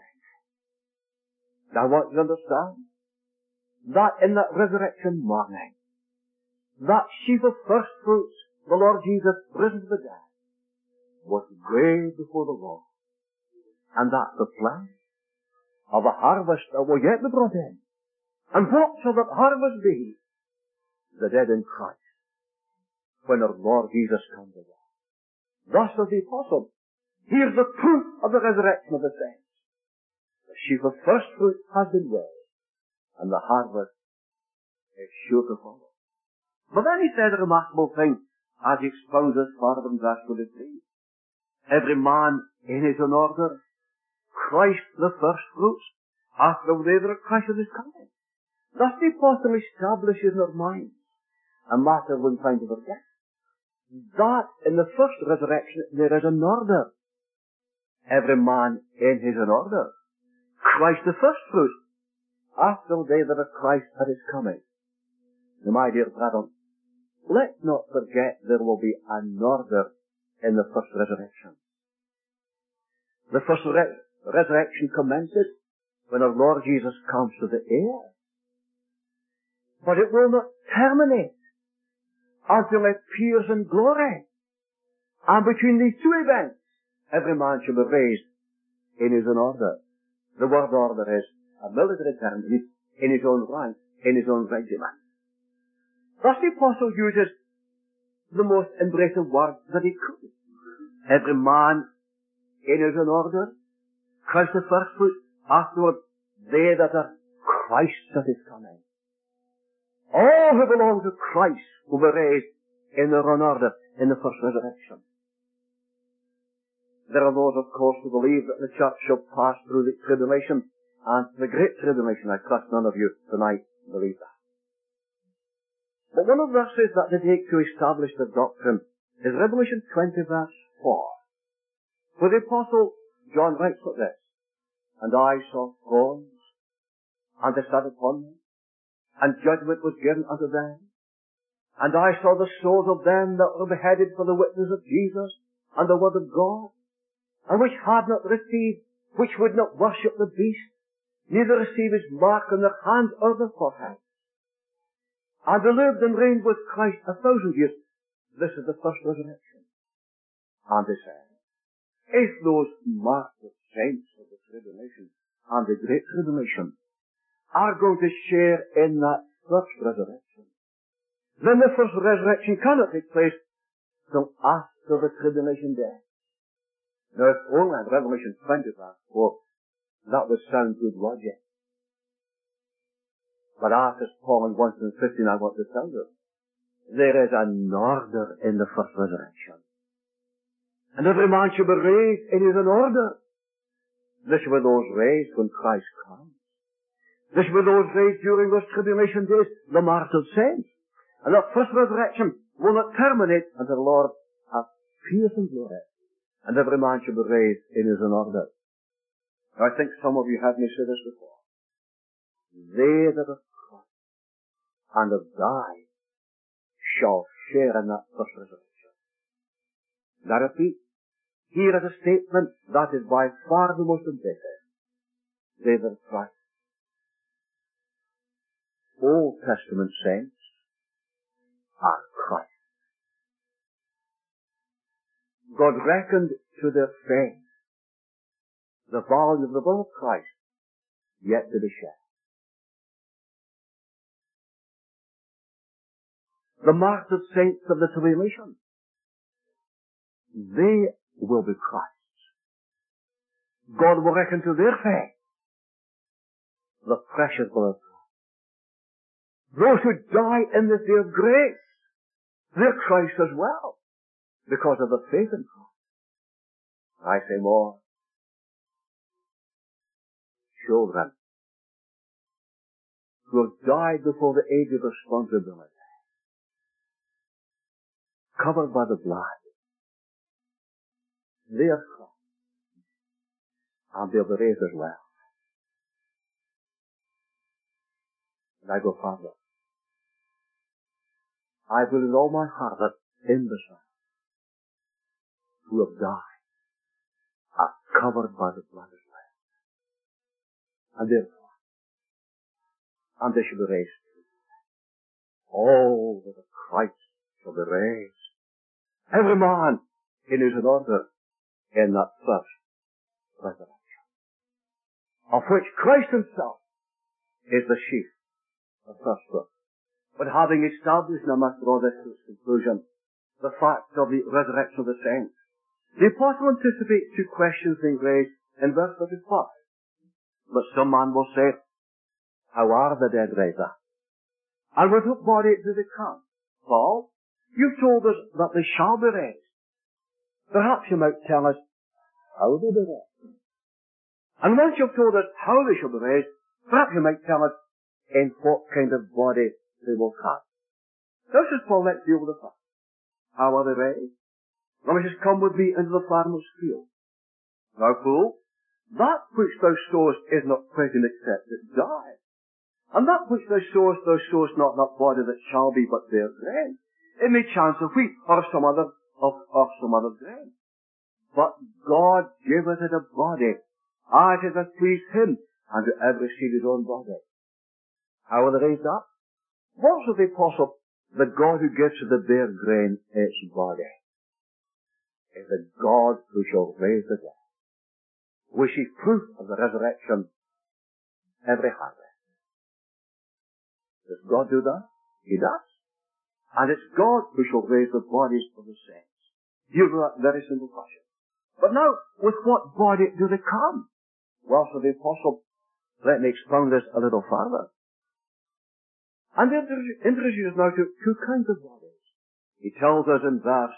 I want you to understand that in that resurrection morning, that sheaf of first fruits, the Lord Jesus risen to the dead, was way before the Lord. And that's the plan of a harvest that will yet be brought in. And what shall that harvest be? The dead in Christ, when our Lord Jesus comes again. Thus says the apostle, here's the proof of the resurrection of the saints. The sheaf of first fruit has been raised, and the harvest is sure to follow. But then he said a remarkable thing as he expounds this further in verse 23. Every man in his own order, Christ the first fruits, after they that are Christ is coming. Thus the apostle establishes in our minds a matter we're trying to forget. That in the first resurrection there is an order. Every man in his own order. Christ the first fruit, after they that are Christ at his coming. Now, my dear brethren, let's not forget there will be an order in the first resurrection. The first resurrection commences when our Lord Jesus comes to the air. But it will not terminate until it appears in glory. And between these two events, every man shall be raised in his own order. The word order is a military term, in his own rank, in his own regiment. Thus the apostle uses the most embracive word that he could. Every man in his own order, Christ the first fruit, afterward they that are Christ at his coming. All who belong to Christ will be raised in their own order in the first resurrection. There are those, of course, who believe that the church shall pass through the tribulation and the great tribulation. I trust none of you tonight believe that. But one of the verses that they take to establish the doctrine is Revelation 20 verse 4, where the apostle John writes like this, and I saw thrones, and they sat upon them, and judgment was given unto them. And I saw the souls of them that were beheaded for the witness of Jesus and the word of God, and which had not received, which would not worship the beast, neither receive his mark on their hand or their forehead. And they lived and reigned with Christ 1,000 years. This is the first resurrection. And they said, if those marked saints of the tribulation and the great tribulation are going to share in that first resurrection, then the first resurrection cannot take place till after the tribulation day. Now, if only in Revelation 20 verse 4, that would sound good logic. But as Paul in 1 15, I want to tell you, there is an order in the first resurrection. And every man shall be raised in his own order. This shall be those raised when Christ comes. This shall be those raised during those tribulation days, the martyred saints. And that first resurrection will not terminate until the Lord appears in glory. And every man shall be raised in his own order. Now, I think some of you have me say this before. They that are Christ and have died shall share in that first resurrection. And I repeat, here is a statement that is by far the most impressive. They that are Christ. Old Testament saints are Christ. God reckoned to their faith the value of the blood of Christ yet to be shed. The martyred saints of the tribulation, they will be Christ's. God will reckon to their faith the precious blood of Christ. Those who die in this day of grace, they're Christ as well, because of the faith in Christ. I say more. Children who have died before the age of responsibility, covered by the blood, they are Christ, and they'll be raised as well. And I go further. I believe with all my heart that in the Son who have died covered by the blood of the Lamb. And they shall be raised. Oh, that the Christ shall be raised. Every man in his order in that first resurrection, of which Christ himself is the chief of first fruits. But having established, and I must draw this to its conclusion, the fact of the resurrection of the saints, the apostle anticipates two questions being raised in verse 35. But some man will say, how are the dead raised up? And with what body do they come? Paul, you've told us that they shall be raised. Perhaps you might tell us how they be raised. And once you've told us how they shall be raised, perhaps you might tell us in what kind of body they will come. Now, says Paul, let's deal with the fact. How are they raised? Now, he says, come with me into the farmer's field. Now, fool, that which thou sowest is not present except it die. And that which thou sowest not that body that shall be, but their grain. It may chance of wheat, or some other grain. But God giveth it a body, as it hath pleased him, and to every seed his own body. How are they raised up? What says the apostle? The God who gives to the bare grain its body is the God who shall raise the dead. We see proof of the resurrection every harvest. Does God do that? He does. And it's God who shall raise the bodies of the saints. Deal with that very simple question. But now, with what body do they come? Well, so the apostle, let me expound this a little further. And he introduces now to two kinds of bodies. He tells us in verse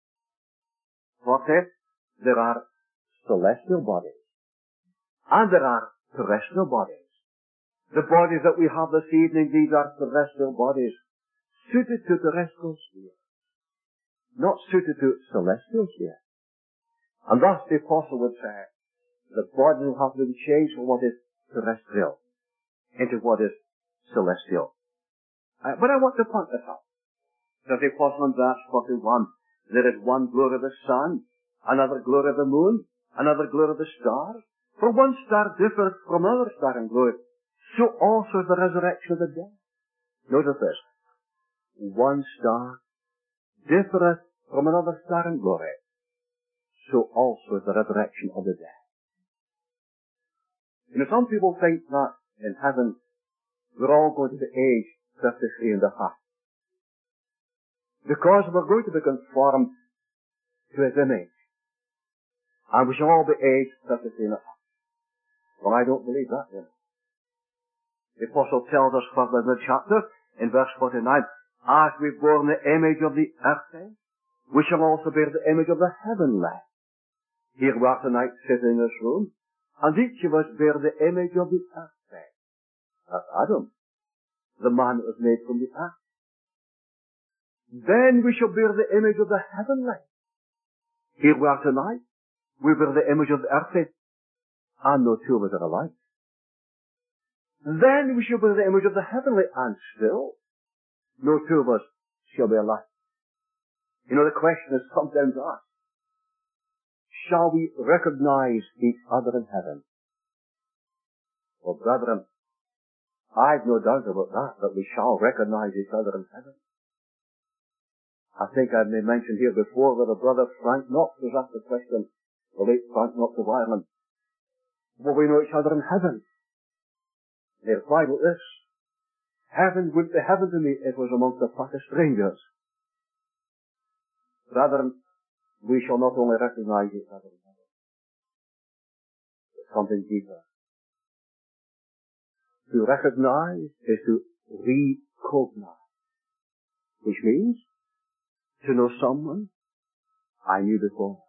40, there are celestial bodies, and there are terrestrial bodies. The bodies that we have this evening, these are terrestrial bodies, suited to terrestrial sphere, not suited to celestial sphere. And thus the apostle would say, the body will have to be changed from what is terrestrial into what is celestial. But I want to point this out. Says the apostle in verse 41, there is one glory of the sun, another glory of the moon, another glory of the stars. For one star differeth from another star in glory, so also is the resurrection of the dead. Notice this. One star differeth from another star in glory, so also is the resurrection of the dead. You know, some people think that in heaven we're all going to be aged 53 and a half. Because we're going to be conformed to his image. And we shall all be aged 53 and a half. Well, I don't believe that, you know. The apostle tells us further in the chapter, in verse 49, as we've borne the image of the earthly, we shall also bear the image of the heavenly. Here we are tonight sitting in this room, and each of us bear the image of the earthly. That's Adam, the man that was made from the earth. Then we shall bear the image of the heavenly. Here we are tonight, we bear the image of the earthly, and no two of us are alike. Then we shall bear the image of the heavenly, and still, no two of us shall be alike. You know, the question is sometimes asked, shall we recognize each other in heaven? Well, brethren, I've no doubt about that we shall recognize each other in heaven. I think I may mention here before that a brother, Frank Knox, was asked the question, the late Frank Knox of Ireland, will we know each other in heaven? They replied with this, heaven wouldn't be heaven to me if it was amongst a pack of strangers. Brethren, we shall not only recognize each other in heaven, but something deeper. To recognize is to recognize, which means to know someone I knew before.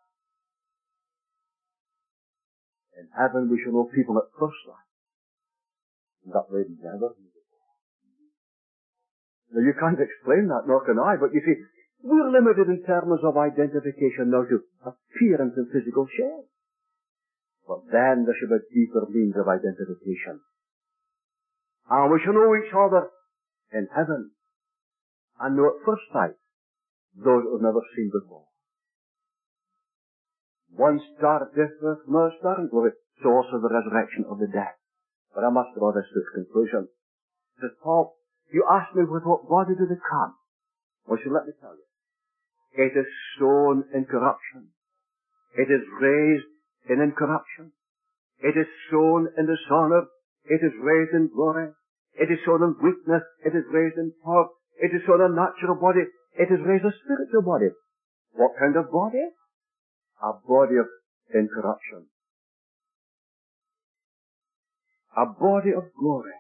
In heaven we shall know people at first sight that we never knew before. Now you can't explain that, nor can I, but you see, we're limited in terms of identification now to appearance and physical shape. But then there should be deeper means of identification. And we shall know each other in heaven and know at first sight those that we've never seen before. One started death, another started glory. So also the resurrection of the dead. But I must draw this to its conclusion. Says Paul, you ask me with what body did it come? Well, so let me tell you. It is sown in corruption. It is raised in incorruption. It is sown in dishonor. It is raised in glory. It is sown in weakness. It is raised in power. It is sown a natural body. It is raised a spiritual body. What kind of body? A body of incorruption. A body of glory.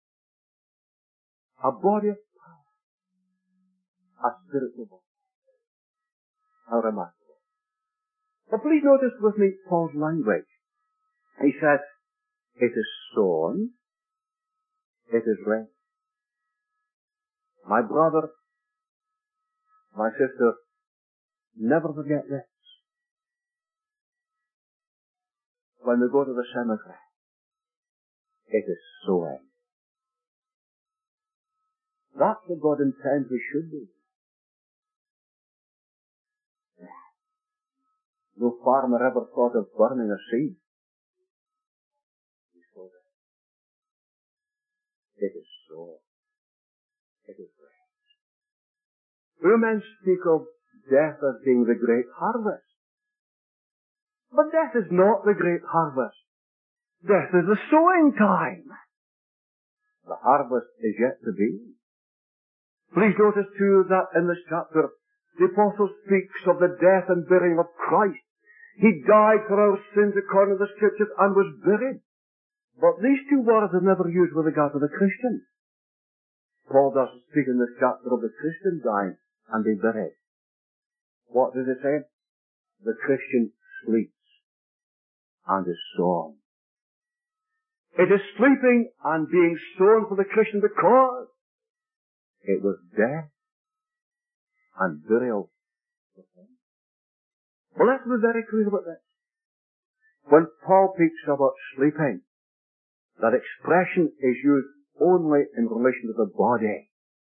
A body of power. A spiritual body. How remarkable. But please notice with me Paul's language. He says, it is sown, it is raised. My brother, my sister, never forget this. When we go to the cemetery, it is sowing. That's what God intends we should do. No farmer ever thought of burning a seed. He sowed it. It is sown. It is raised. Men speak of death as being the great harvest. But death is not the great harvest. Death is the sowing time. The harvest is yet to be. Please notice too that in this chapter, the apostle speaks of the death and burial of Christ. He died for our sins according to the Scriptures and was buried. But these two words are never used with regard to the Christian. Paul doesn't speak in this chapter of the Christian dying and being buried. What does it say? The Christian sleeps and is sown. It is sleeping and being sown for the Christian because it was death and burial. Well, let's be very clear about this. When Paul speaks about sleeping, that expression is used only in relation to the body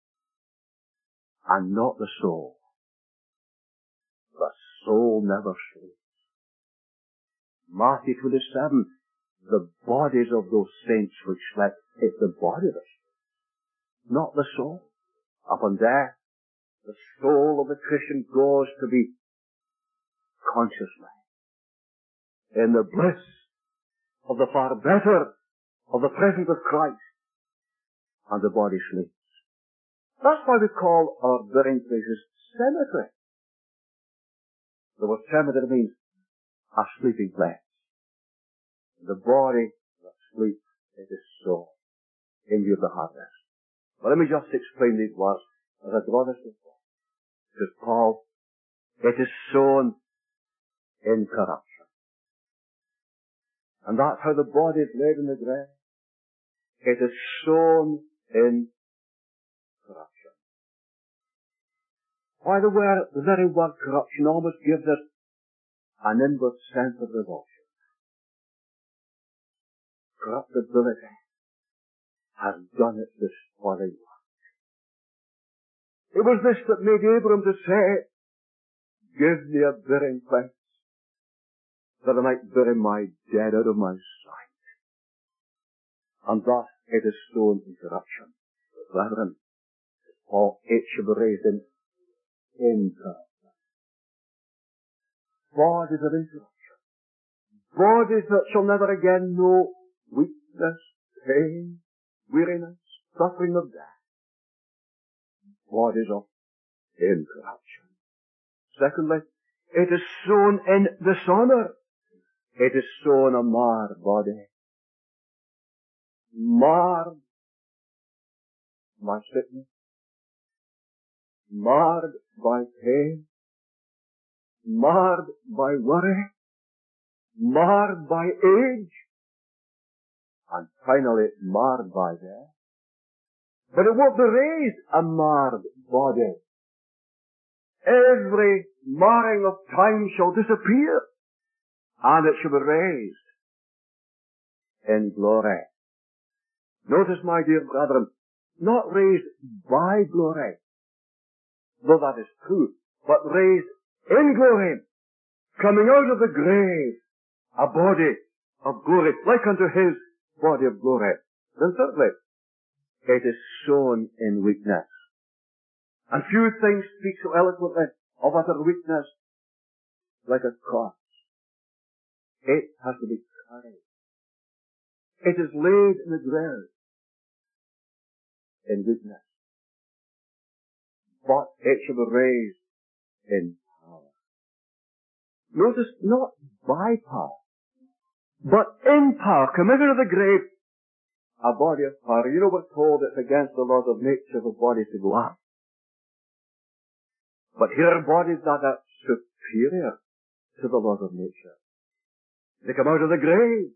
and not the soul. The soul never sleeps. Matthew 27, the bodies of those saints which slept, it's the body that sleeps, not the soul. Upon death, the soul of the Christian goes to be consciously in the bliss of the far better of the presence of Christ, and the body sleeps. That's why we call our burying places cemetery. The word cemetery means a sleeping place. The body that sleeps, it is so in view of the harvest. But let me just explain these words as I draw this before. Says Paul, it is sown in corruption. And that's how the body is laid in the grave. It is sown in corruption. Why the very word corruption almost gives us an inward sense of revulsion. Corruptibility has done its despoiling work. It was this that made Abram to say, give me a burying place, that I might bury my dead out of my sight. And thus it is sown in corruption. But brethren, Paul, it should be raised in incorruption. Bodies of incorruption. Bodies that shall never again know weakness, pain, weariness, suffering of death. Bodies of incorruption. Secondly, it is sown in dishonor. It is sown a marred body. Marred by sickness. Marred by pain. Marred by worry. Marred by age. And finally, marred by death. But it won't be raised a marred body. Every marring of time shall disappear, and it shall be raised in glory. Notice, my dear brethren, not raised by glory, though that is true, but raised in glory coming out of the grave, a body of glory, like unto his body of glory. Then thirdly, it is sown in weakness. And few things speak so eloquently of utter weakness like a corpse. It has to be carried. It is laid in the ground in weakness. But it shall be raised in power. Notice, not by power, but in power. Come out of the grave, a body of power. You know, we're told it's against the laws of nature for bodies to go up. But here are bodies that are superior to the laws of nature. They come out of the grave.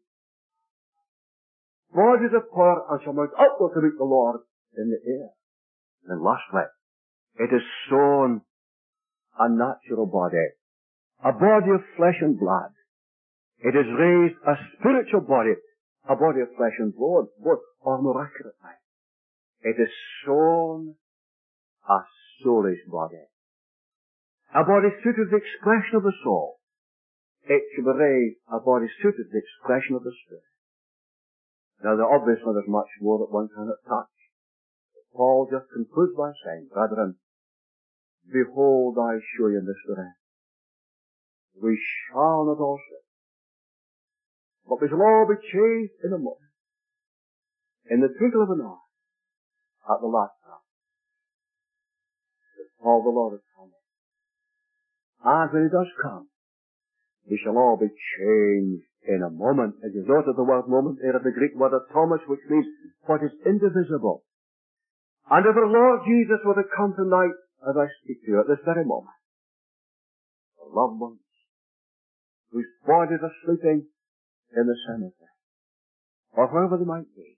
Bodies of power and shall mount upward to meet the Lord in the air. And lastly, it is sown a natural body, a body of flesh and blood. It is raised a spiritual body, a body of flesh and blood, both are more accurately. It is sown a soulish body, a body suited to the expression of the soul. It shall be raised a body suited to the expression of the spirit. Now, obviously, there's much more that one cannot touch. Paul just concludes by saying, brethren, behold, I show you mystery. We shall not all sleep, but we shall all be changed in a moment, in the twinkle of an eye, at the last time. Paul, the Lord is coming. And when he does come, we shall all be changed in a moment. As you noted the word moment there of the Greek word atomos, which means what is indivisible. And if our Lord Jesus were to come tonight, as I speak to you at this very moment, the loved ones whose bodies are sleeping in the cemetery, or wherever they might be,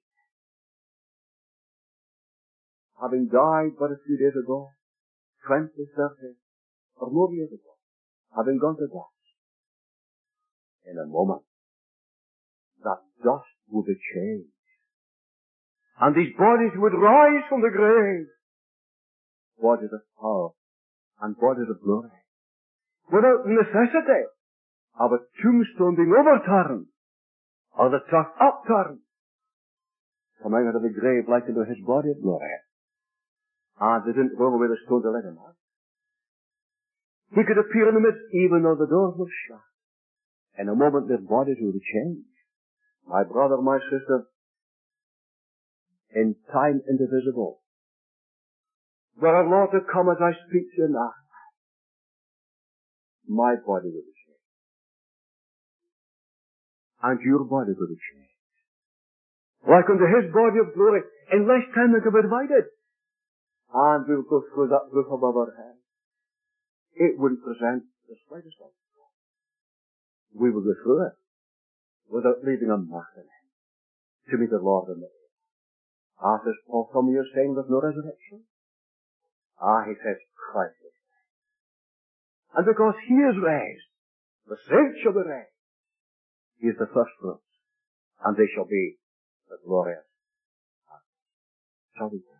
having died but a few days ago, 20, 30, or more years ago, having gone to death, in a moment, that dust would be changed. And these bodies would rise from the grave. Bodies of power and bodies of glory. Without necessity of a tombstone being overturned or the turf upturned. Coming out of the grave like unto his body of glory. And they didn't roll away the stone to let him out. He could appear in the midst even though the doors were shut. In a moment their bodies would change. My brother, my sister, in time indivisible. Were our Lord to come as I speak to you now, my body will be changed. And your body will be changed. Like unto his body of glory, in less time than can be divided. And we'll go through that roof above our head. It wouldn't present the slightest obstacle. We will go through it without leaving a mark in it to meet the Lord in the air. Ah, says Paul, some of you are saying there's no resurrection. Ah, he says, Christ is raised. And because he is raised, the saints shall be raised. He is the first fruits, and they shall be the glorious. Shall we pray?